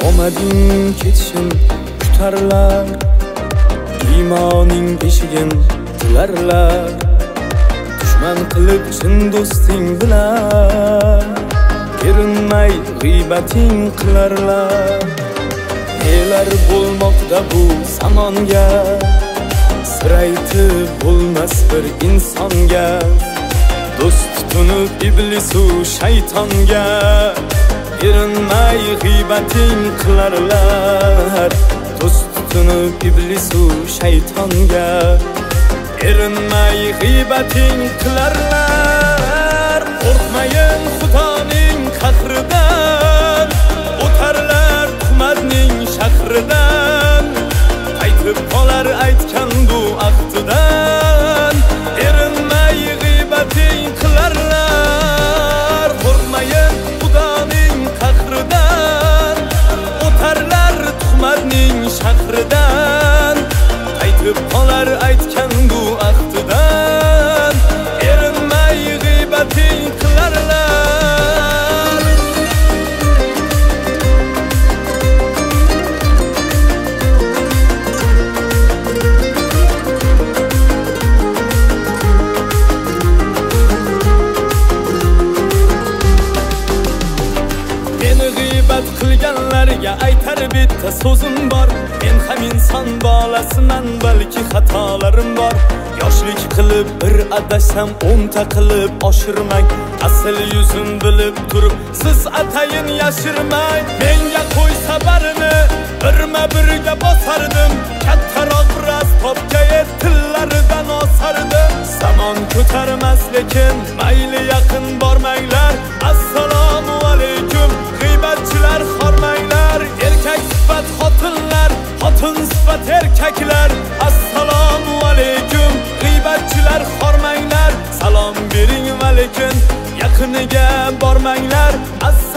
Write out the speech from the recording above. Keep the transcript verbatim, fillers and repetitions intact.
omading ketishim kutarlar, iymoning beshigin tilarlar. Dushman qilib chin do'sting bilan erinmay g'iybating qilarlar. Nelar bo'lmoqda bu zamonga, sir aytib bo'lmas bir insonga. Do'st tutunib iblisu shaytonga erinmay g'iybating qilarlar. Do'st tutunib iblisu shaytonga erinmay g'iybating qilarlar. Qo'rqmayin Xudoning qahridan, o'tarlar tuhmatning shahridan. Qaytib qolar aytgan bu ahdidan, erinmay g'iybating qilarlar. Qo'rqmayin Xudoning qahridan, o'tarlar tuhmatning shahridan. Qaytib qolar aytgan bu ahdidan, erinmay g'iybating qilarlar. Meni g'iybat qilganlarga aytar bitta so'zim bor. Men ham inson bolasiman, balki xatolarim bor. Yoshlik qilib bir adashsam o'nta qilib oshirmang. Asl yuzim bilib turib siz atayin yashirmang. Menga qo'ysa barini birma birga bosardim. Kattaroq ras topgay tillaridan osardim. Zamon ko'tarmas lekin mayli yaqin bormanglar. Assalomu alaykum g'iybatchilar, xormanglar. Erkak sifat xotinlar, xotin sifat erkaklar. Assalomu alaykum g'iybatchilar, xormanglar. Salom bering va lekin yaqiniga bormanglar.